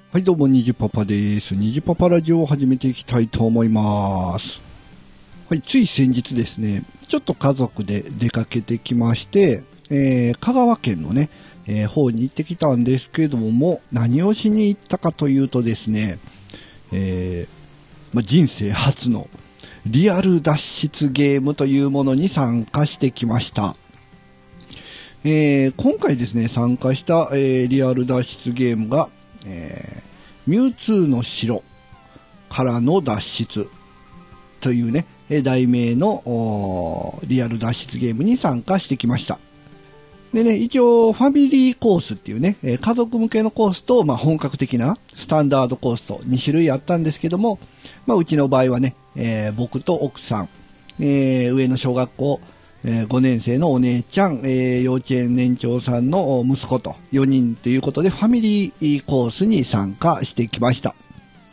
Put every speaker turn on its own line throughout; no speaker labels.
はい、どうも、にじパパです。にじパパラジオを始めていきたいと思います。はい、つい先日ですね、ちょっと家族で出かけてきまして、香川県のね、方に行ってきたんですけれども、何をしに行ったかというとですね、人生初のリアル脱出ゲームというものに参加してきました。今回ですね、参加した、リアル脱出ゲームが、ミュウツーの城からの脱出というね、題名のリアル脱出ゲームに参加してきました。でね、一応ファミリーコースっていうね、家族向けのコースと、本格的なスタンダードコースと2種類あったんですけども、うちの場合はね、僕と奥さん、上の小学校、5年生のお姉ちゃん、幼稚園年長さんの息子と4人ということでファミリーコースに参加してきました。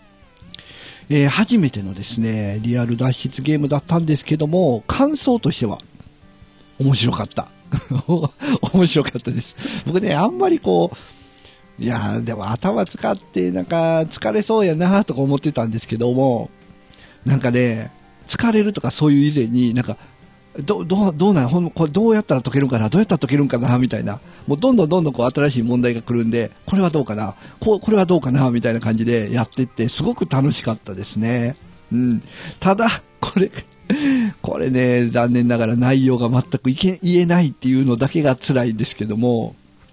初めてのですね、リアル脱出ゲームだったんですけども、感想としては面白かった。面白かったです。僕ね、あんまりでも頭使ってなんか疲れそうやなとか思ってたんですけども、なんかね、疲れるとかそういう以前になんかどうなんこれどうやったら解けるんかなどうやったら解けるんかなみたいな。もうどんどん新しい問題が来るんで、これはどうかなこれはどうかなみたいな感じでやっていって、すごく楽しかったですね。うん。ただ、これね、残念ながら内容が全く言えないっていうのだけが辛いんですけども、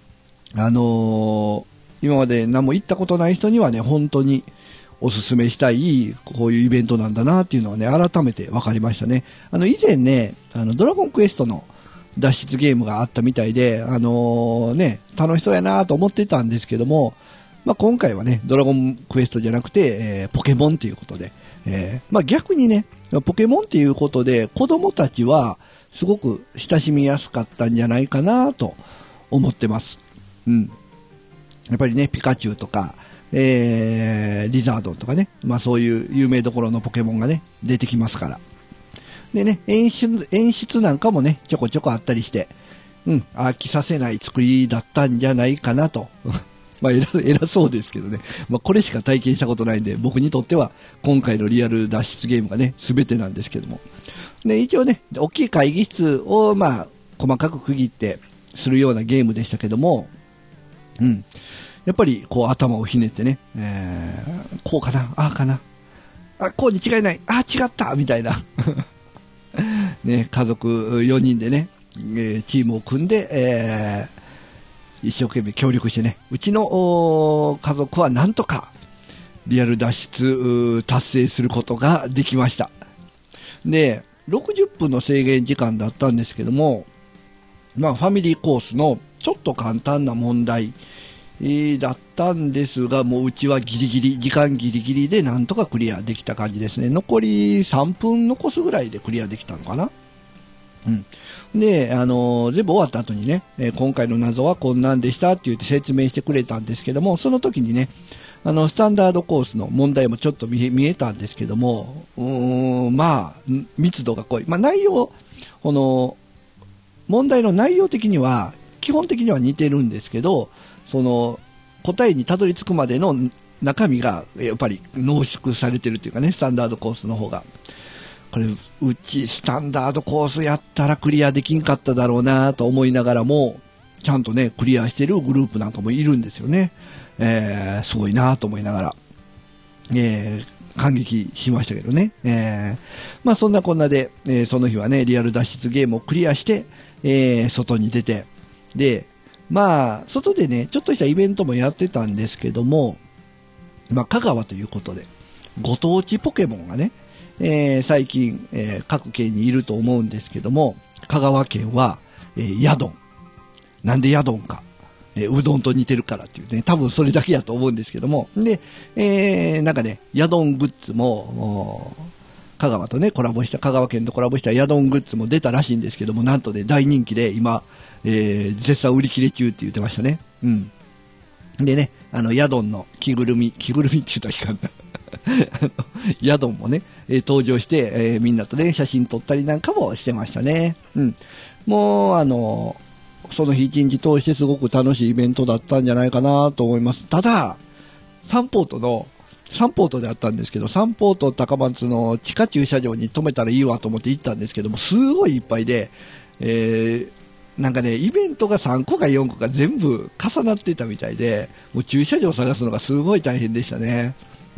今まで何も行ったことない人にはね、本当におすすめしたい、こういうイベントなんだなっていうのはね、改めて分かりましたね。以前ね、ドラゴンクエストの脱出ゲームがあったみたいで、楽しそうやなと思ってたんですけども、今回はね、ドラゴンクエストじゃなくて、ポケモンということで、逆にね、ポケモンっていうことで、子供たちはすごく親しみやすかったんじゃないかなと思ってます。うん。やっぱりね、ピカチュウとか、リザードンとかね、そういう有名どころのポケモンがね、出てきますから。でね、演出なんかもね、ちょこちょこあったりして、飽きさせない作りだったんじゃないかなと。偉そうですけどね。これしか体験したことないんで、僕にとっては今回のリアル脱出ゲームがね、全てなんですけども。で、一応ね、大きい会議室を細かく区切ってするようなゲームでしたけども、やっぱり頭をひねってね、こうかな、ああかな、こうに違いない、違ったみたいなね、家族4人でね、チームを組んで、一生懸命協力してね、うちの家族はなんとかリアル脱出達成することができました。で、60分の制限時間だったんですけども、ファミリーコースのちょっと簡単な問題だったんですが、もううちは時間ギリギリでなんとかクリアできた感じですね。残り3分残すぐらいでクリアできたのかな。で、全部終わった後にね、今回の謎はこんなんでしたって言って説明してくれたんですけども、その時にね、スタンダードコースの問題もちょっと見えたんですけども、密度が濃い。内容、問題の内容的には、基本的には似てるんですけど、答えにたどり着くまでの中身が、やっぱり濃縮されてるというかね、スタンダードコースの方が。これ、うちスタンダードコースやったらクリアできんかっただろうなと思いながらも、ちゃんとね、クリアしてるグループなんかもいるんですよね。すごいなと思いながら、感激しましたけどね。そんなこんなで、その日はね、リアル脱出ゲームをクリアして、外に出て、で、外でね、ちょっとしたイベントもやってたんですけども、香川ということで、ご当地ポケモンがね、最近、各県にいると思うんですけども、香川県は、ヤドン。なんでヤドンか。うどんと似てるからっていうね、多分それだけやと思うんですけども、で、なんかね、ヤドングッズも、香川県とコラボしたヤドングッズも出たらしいんですけども、なんとね、大人気で今、絶賛売り切れ中って言ってましたね。でね、ヤドンの着ぐるみって言ったらいかんな。ヤドンもね、登場して、みんなとね、写真撮ったりなんかもしてましたね。もう、その日一日通してすごく楽しいイベントだったんじゃないかなと思います。ただ、 3ポートであったんですけど、3ポート高松の地下駐車場に止めたらいいわと思って行ったんですけども、すごいいっぱいで、なんかね、イベントが3個か4個か全部重なってたみたいで、もう駐車場を探すのがすごい大変でしたね。うん。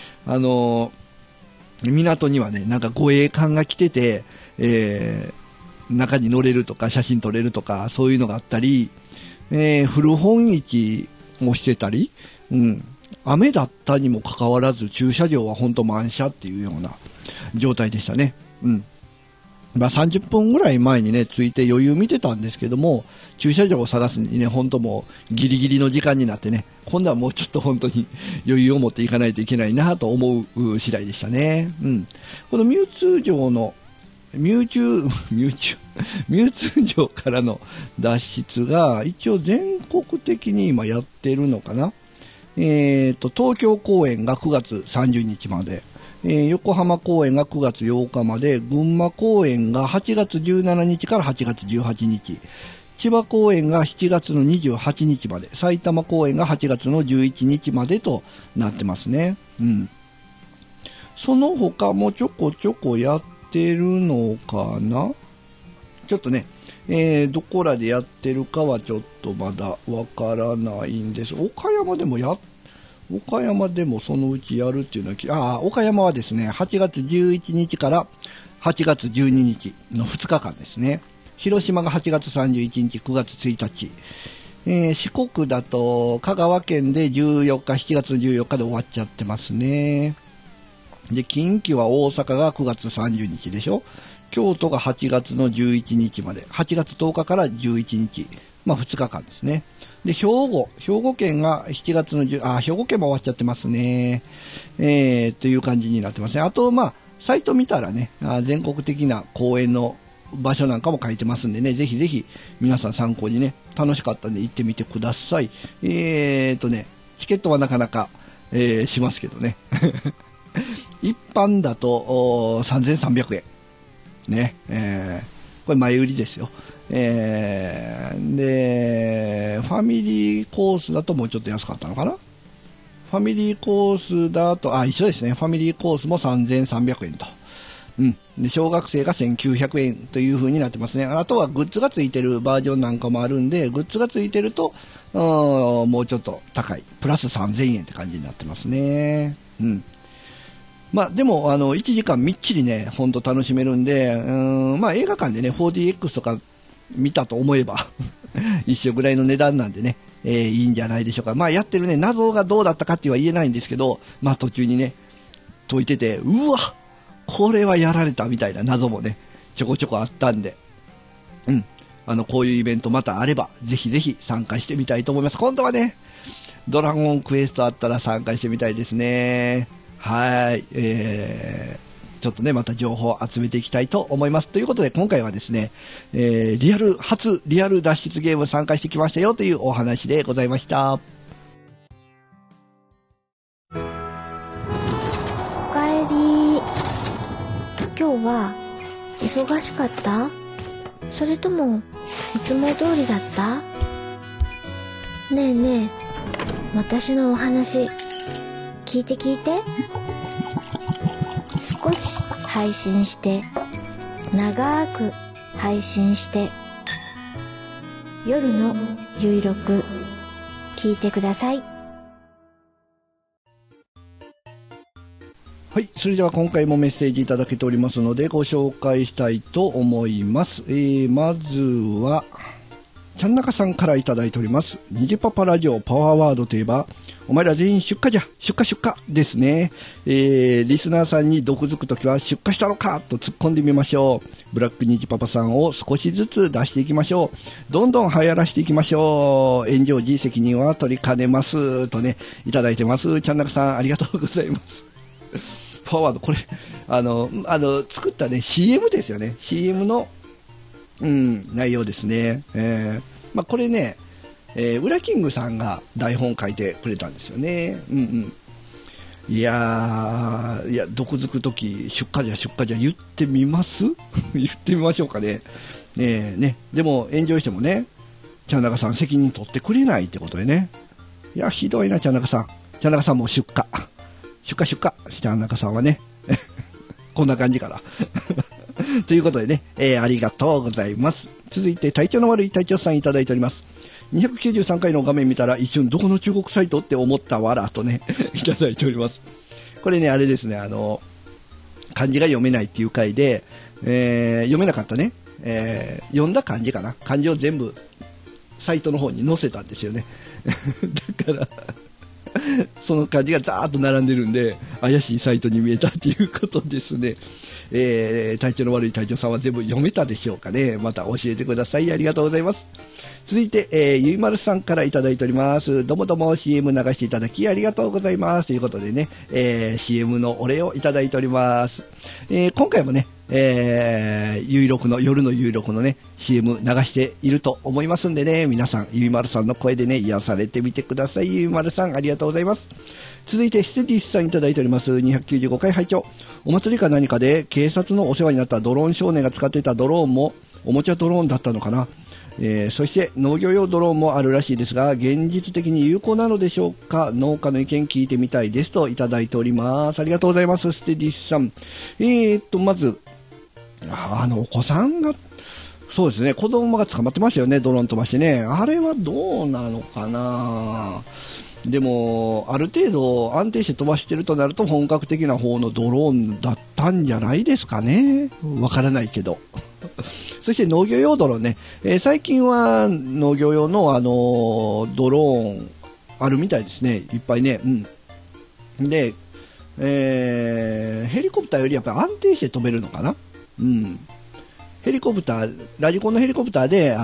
港にはね、なんか護衛艦が来てて、中に乗れるとか写真撮れるとかそういうのがあったり、古本市もしてたり、うん、雨だったにもかかわらず駐車場は本当満車っていうような状態でしたね。うん。まあ、30分ぐらい前にね着いて余裕見てたんですけども、駐車場を探すにね本当もうギリギリの時間になってね、今度はもうちょっと本当に余裕を持っていかないといけないなと思う次第でしたね。うん。このミュウツー城のミュウツー城からの脱出が一応全国的に今やってるのかな。東京公演が9月30日まで、横浜公演が9月8日まで、群馬公演が8月17日から8月18日、千葉公演が7月の28日まで、埼玉公演が8月の11日までとなってますね。うん。その他もちょこちょこやってるのかな。ちょっとね、どこらでやってるかはちょっとまだわからないんです。岡山でもそのうちやるっていうのは、岡山はですね、8月11日から8月12日の2日間ですね。広島が8月31日、9月1日。四国だと香川県で14日、7月14日で終わっちゃってますね。で、近畿は大阪が9月30日でしょ。京都が8月の11日まで、8月10日から11日、まあ2日間ですね。で、兵庫県が7月の兵庫県も終わっちゃってますね。という感じになってますね。あと、まあ、サイト見たらね、全国的な公演の場所なんかも書いてますんでね、ぜひぜひ皆さん参考にね、楽しかったんで行ってみてください。チケットはなかなか、しますけどね。一般だと3300円。ね、これ前売りですよ。で、ファミリーコースだともうちょっと安かったのかな。ファミリーコースだと、一緒ですね。ファミリーコースも3300円と。うん。で、小学生が1900円という風になってますね。あとはグッズがついてるバージョンなんかもあるんで、グッズがついてると、もうちょっと高い。プラス3000円って感じになってますね。うん。まあ、でも1時間みっちりね本当楽しめるんで、まあ、映画館でね 4DX とか見たと思えば一緒ぐらいの値段なんでね、いいんじゃないでしょうか。まあ、やってるね謎がどうだったかっては言えないんですけど、まあ、途中にね解いてて、うわこれはやられたみたいな謎もねちょこちょこあったんで、うん、こういうイベントまたあればぜひぜひ参加してみたいと思います。今度はねドラゴンクエストあったら参加してみたいですね。はい、ちょっとねまた情報を集めていきたいと思います。ということで今回はですね、初リアル脱出ゲーム参加してきましたよというお話でございました。お
かえり。今日は忙しかった？それともいつも通りだった？ねえねえ、私のお話聞いて聞いて。少し配信して長く配信して夜のゆいろく聞いてください。
はい、それでは今回もメッセージいただけておりますのでご紹介したいと思います。まずはちゃんなかさんからいただいております。にじパパラジオパワーワードといえばお前ら全員出荷じゃ、出荷ですね。リスナーさんに毒づくときは出荷したのかと突っ込んでみましょう。ブラックニジパパさんを少しずつ出していきましょう。どんどん流行らしていきましょう。炎上時責任は取りかねますとねいただいてます。ちゃんなかさんありがとうございます。パワーワードこれ作ったね CM ですよね。 CM の内容ですね。まあこれねウラキングさんが台本書いてくれたんですよね。いや毒づくとき出荷じゃ言ってみます言ってみましょうかね。ねでも炎上してもねちゃんなかさん責任取ってくれないってことでね。いやひどいなちゃんなかさん茶中さんも出荷。茶中さんはね。こんな感じかな。ということでね、ありがとうございます。続いて、体調の悪い隊長さんいただいております。293回の画面見たら一瞬どこの中国サイトって思ったわらとね、いただいております。これね、あれですね、漢字が読めないっていう回で、読めなかったね、読んだ漢字かな。漢字を全部サイトの方に載せたんですよね。だから、その漢字がザーッと並んでるんで、怪しいサイトに見えたっていうことですね。体調の悪い隊長さんは全部読めたでしょうかね。また教えてください。ありがとうございます。続いて、ゆいまるさんからいただいております。どうもどうも CM 流していただきありがとうございます。ということでね、CM のお礼をいただいております。今回もね、夜の有力のね、CM 流していると思いますんでね、皆さん、ゆいまるさんの声でね、癒されてみてください。ゆいまるさん、ありがとうございます。続いて、ステディスさんいただいております。295回拝聴。お祭りか何かで警察のお世話になったドローン少年が使っていたドローンもおもちゃドローンだったのかな。そして農業用ドローンもあるらしいですが、現実的に有効なのでしょうか。農家の意見聞いてみたいですといただいております。ありがとうございます。ステディスさん。まず、お子さんが、そうですね、子供が捕まってましたよね、ドローン飛ばしてね。あれはどうなのかな。でも、ある程度安定して飛ばしてるとなると本格的な方のドローンだったんじゃないですかね。わからないけど。そして農業用ドローンね、最近は農業用のドローンあるみたいですね、いっぱいね。うん。で、ヘリコプターよりやっぱり安定して飛べるのかな。うん。ヘリコプター、ラジコンのヘリコプターで、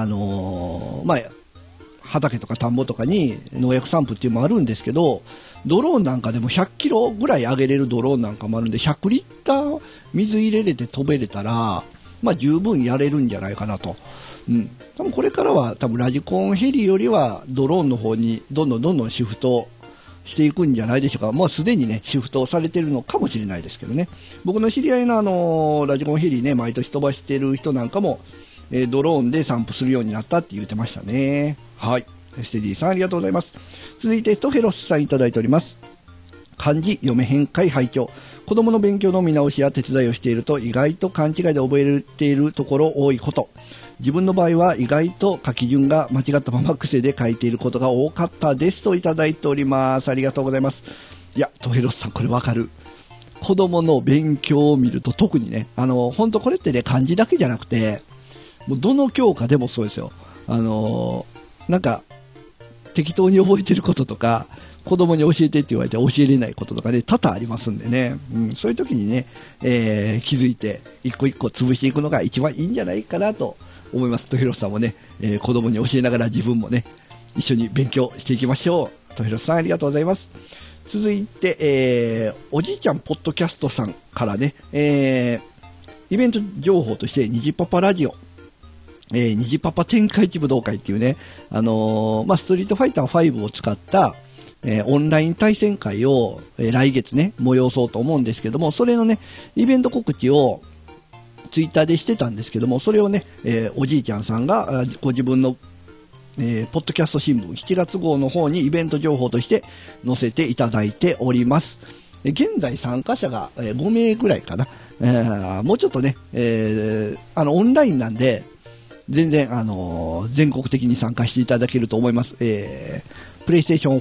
畑とか田んぼとかに農薬散布っていうのもあるんですけど、ドローンなんかでも100キロぐらい上げれるドローンなんかもあるんで、100リッター水入れれて飛べれたら、十分やれるんじゃないかなと。うん。多分これからは多分ラジコンヘリよりはドローンの方にどんどんシフトしていくんじゃないでしょうか。もうすでにね、シフトされてるのかもしれないですけどね。僕の知り合いのラジコンヘリね、毎年飛ばしてる人なんかも、ドローンで散布するようになったって言ってましたね。はい。ステディさんありがとうございます。続いてトヘロスさんいただいております。漢字読めへん会拝聴。子供の勉強の見直しや手伝いをしていると意外と勘違いで覚えているところ多いこと。自分の場合は意外と書き順が間違ったまま癖で書いていることが多かったですといただいております。ありがとうございます。いや、トヘロスさんこれわかる。子供の勉強を見ると特にね、本当これってね、漢字だけじゃなくて、もうどの教科でもそうですよ。なんか、適当に覚えてることとか、子供に教えてって言われて教えれないこととかね、多々ありますんでね。うん、そういう時にね、気づいて、一個一個潰していくのが一番いいんじゃないかなと思います。トヘロスさんもね、子供に教えながら自分もね、一緒に勉強していきましょう。トヘロスさんありがとうございます。続いて、おじいちゃんポッドキャストさんからね、イベント情報として、虹パパラジオ、虹パパ天下一武道会っていうね、ストリートファイター5を使った、オンライン対戦会を、来月ね、催そうと思うんですけども、それのね、イベント告知をツイッターでしてたんですけども、それをね、おじいちゃんさんがご自分の、ポッドキャスト新聞7月号の方にイベント情報として載せていただいております。現在参加者が5名ぐらいかな。もうちょっとね、オンラインなんで、全然、全国的に参加していただけると思います。プレイステーション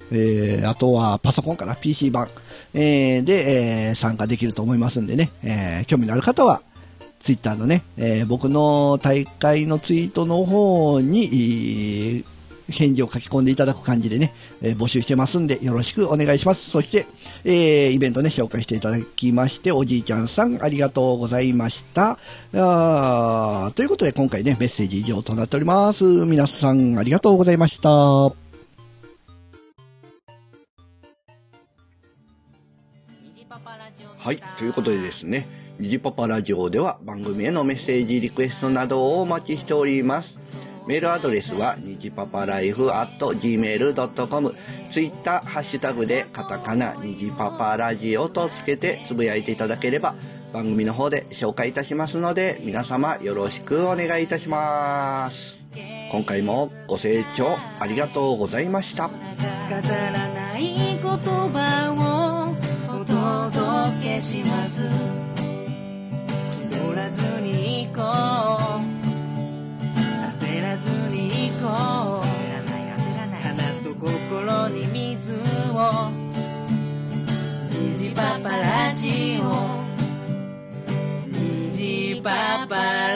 4、あとはパソコンかな、PC 版、で、参加できると思いますんでね、興味のある方は、ツイッターのね、僕の大会のツイートの方に、返事を書き込んでいただく感じでね、募集してますんでよろしくお願いします。そして、イベントね、紹介していただきまして、おじいちゃんさんありがとうございました。ということで今回ね、メッセージ以上となっております。皆さんありがとうございました。はい、ということでですね、虹パパラジオでは番組へのメッセージリクエストなどをお待ちしております。メールアドレスはにじパパライフ@gmail.com、 ツイッターハッシュタグでカタカナにじパパラジオとつけてつぶやいていただければ番組の方で紹介いたしますので、皆様よろしくお願いいたします。今回もご清聴ありがとうございました。飾らない
い言葉をお届けします。気取らずに行こう、焦らずに行こう、花と心に水を、虹パパラジオ、虹パパ